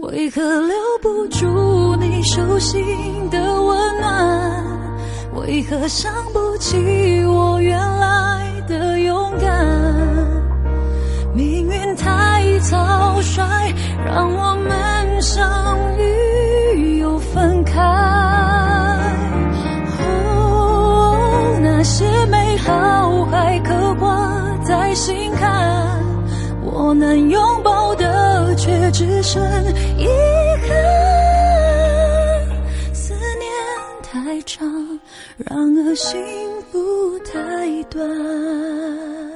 为何留不住你手心的温暖？为何想不起我原来的勇敢？命运太草率，让我们相遇又分开。哦，那些美好还刻挂在心坎，我能拥抱的却只剩遗憾。思念太长，然而幸福太短。